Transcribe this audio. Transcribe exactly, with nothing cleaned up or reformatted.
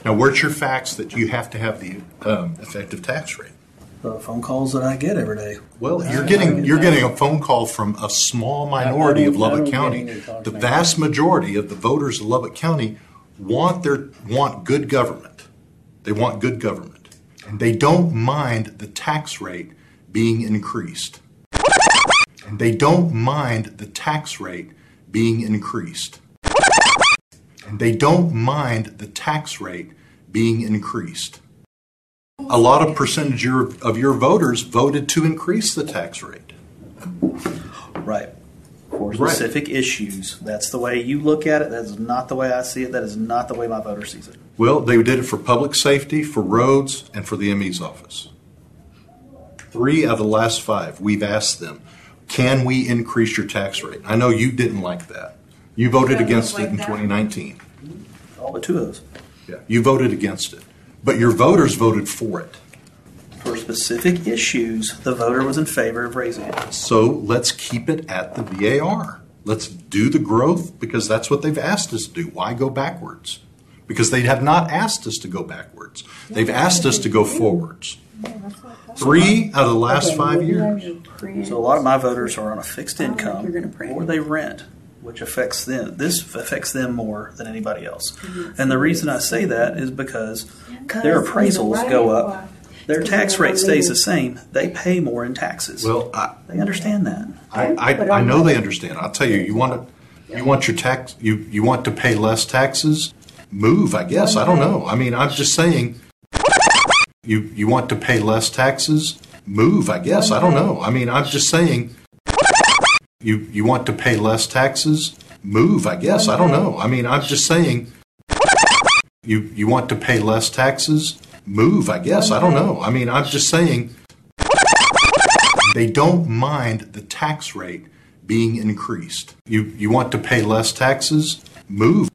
Now, where's your facts that you have to have the um, effective tax rate? The phone calls that I get every day. Well, you're getting you're getting a phone call from a small minority of Lubbock County. The vast majority of the voters of Lubbock County want their want good government. They want good government, and they don't mind the tax rate being increased. And they don't mind the tax rate being increased. And they don't mind the tax rate being increased. A lot of percentage of your, of your voters voted to increase the tax rate. Right. For specific right. issues. That's the way you look at it. That is not the way I see it. That is not the way my voter sees it. Well, they did it for public safety, for roads, and for the M E's office. Three out of the last five, we've asked them, can we increase your tax rate? I know you didn't like that. You voted against it in twenty nineteen. All but two of those. Yeah, you voted against it. But your voters voted for it. For specific issues, the voter was in favor of raising it. So let's keep it at the V A R. Let's do the growth because that's what they've asked us to do. Why go backwards? Because they have not asked us to go backwards. They've asked us to go forwards. Three out of the last five years. So a lot of my voters are on a fixed income or they rent, which affects them. This affects them more than anybody else. And the reason I say that is because their appraisals go up. Their tax rate stays the same. They pay more in taxes. Well, I, they understand that. I, I, I know they understand. I'll tell you, you want to, you want your tax, you, you want to pay less taxes? Move, I guess. I don't know. I mean, I'm just saying, you, you want to pay less taxes? Move, I guess. I don't know. I mean, I'm just saying, you, you want to pay less taxes? Move, I guess. I don't know. I mean, I'm just saying, you, you want to pay less taxes? Move, I guess. I don't know. I mean, I'm just saying, they don't mind the tax rate being increased. You, you want to pay less taxes? Move.